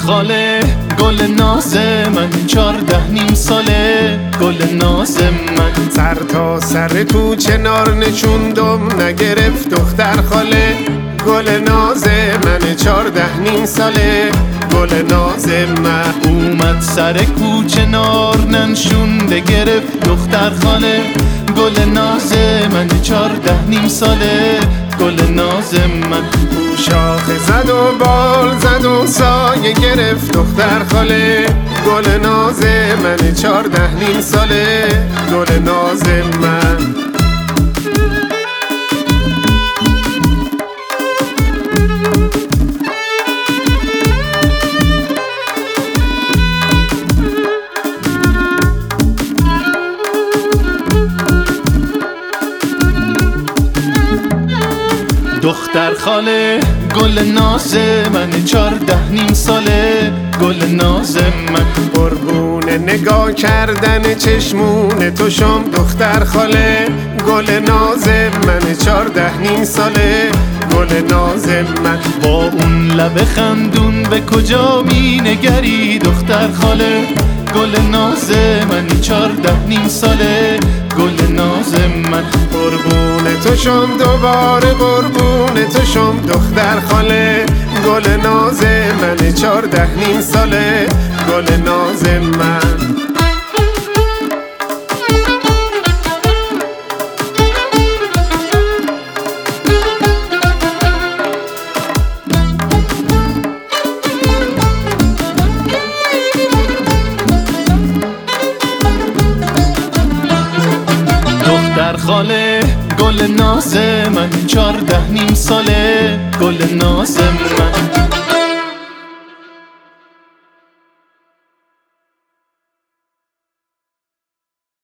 خاله گل ناز من 14 نیم ساله گل ناز من سر تا سر کوچه نار نشوندم نگرفت دختر خاله گل ناز من 14 نیم ساله گل ناز من اومد سر کوچه نار ننشونده گرفت دختر خاله گل ناز من 14 نیم ساله گل ناز من شاخه زد و بال زد و سایه گرفت دختر خاله گل ناز من 14 نیم ساله گل ناز من دختر خاله گل ناز من 14 نیم ساله گل ناز من قربون نگاه کردن چشمون تو شم دختر خاله گل ناز من 14 نیم ساله گل ناز من با اون لب خندون به کجا می نگری دختر خاله گل ناز من 14 نیم ساله گل ناز من قربون تو شم دوباره قربون تو شم دختر خاله گل ناز من 14 نیم ساله گل ناز من دختر خاله گل ناز من 14 نیم ساله گل ناز من